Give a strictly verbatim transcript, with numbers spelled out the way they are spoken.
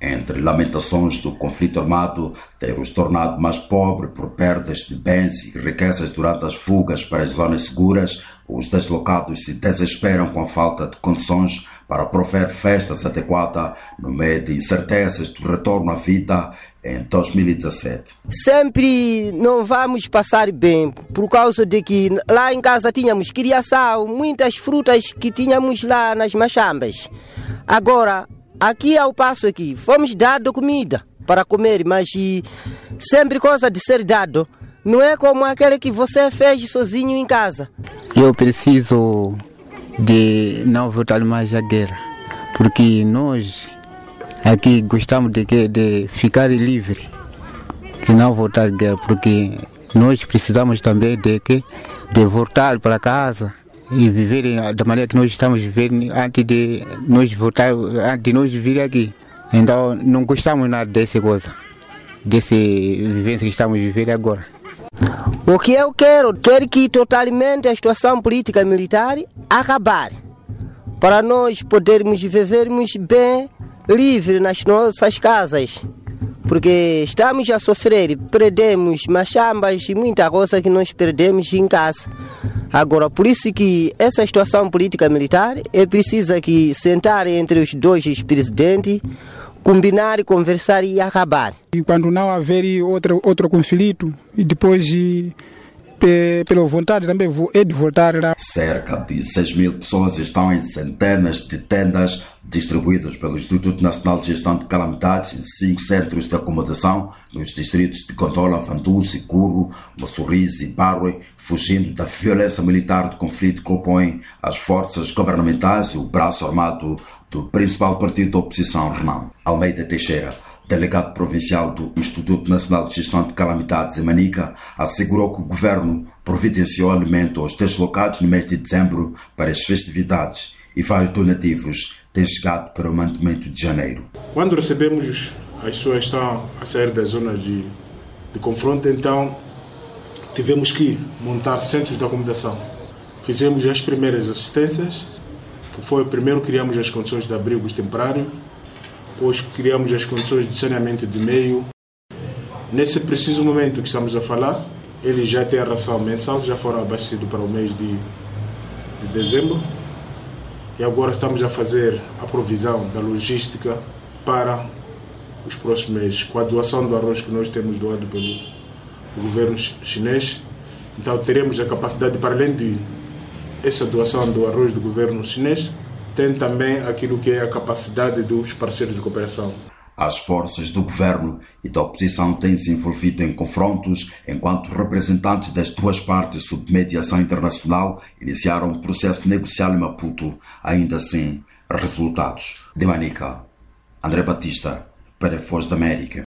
Entre lamentações do conflito armado ter os tornado mais pobres por perdas de bens e riquezas durante as fugas para as zonas seguras, os deslocados se desesperam com a falta de condições para prover festas adequadas no meio de incertezas do retorno à vida em dois mil e dezassete. Sempre não vamos passar bem, por causa de que lá em casa tínhamos criação, muitas frutas que tínhamos lá nas machambas. Agora, aqui ao passo aqui, fomos dado comida para comer, mas sempre coisa de ser dado. Não é como aquele que você fez sozinho em casa. Eu preciso de não voltar mais à guerra, porque nós aqui gostamos de, de ficar livre, de não voltar à guerra, porque nós precisamos também de, de voltar para casa e viver da maneira que nós estamos vivendo antes de nós voltar, antes de nós vir aqui. Então não gostamos nada dessa coisa, dessa vivência que estamos vivendo agora. O que eu quero, quero que totalmente a situação política e militar acabar, para nós podermos vivermos bem, livre nas nossas casas, porque estamos a sofrer, perdemos machambas e muita coisa que nós perdemos em casa. Agora, por isso que essa situação política militar é precisa que sentar entre os dois presidentes, combinar, conversar e acabar. E quando não haver outro, outro conflito, e depois de, pe, pela vontade também é de voltar lá. Cerca de seis mil pessoas estão em centenas de tendas distribuídas pelo Instituto Nacional de Gestão de Calamidades em cinco centros de acomodação nos distritos de Gondola, Vanduzi, Curro, Mossorrize e Barue, fugindo da violência militar do conflito que opõe as forças governamentais e o braço armado do principal partido da oposição, Renan. Almeida Teixeira, delegado provincial do Instituto Nacional de Gestão de Calamidades em Manica, assegurou que o governo providenciou alimento aos deslocados no mês de dezembro para as festividades e vários donativos têm chegado para o mantimento de janeiro. Quando recebemos as pessoas estão a sair das zonas de, de confronto, então tivemos que montar centros de acomodação. Fizemos as primeiras assistências, que foi primeiro criamos as condições de abrigos temporários, depois criamos as condições de saneamento de meio. Nesse preciso momento que estamos a falar, eles já têm a ração mensal, já foram abastecidos para o mês de, de dezembro. E agora estamos a fazer a provisão da logística para os próximos meses, com a doação do arroz que nós temos doado pelo, pelo governo chinês. Então teremos a capacidade, para além de essa doação do arroz do governo chinês, tem também aquilo que é a capacidade dos parceiros de cooperação. As forças do governo e da oposição têm se envolvido em confrontos, enquanto representantes das duas partes sob mediação internacional iniciaram um processo negocial em Maputo. Ainda assim, resultados. De Manica, André Batista, para a Voz da América.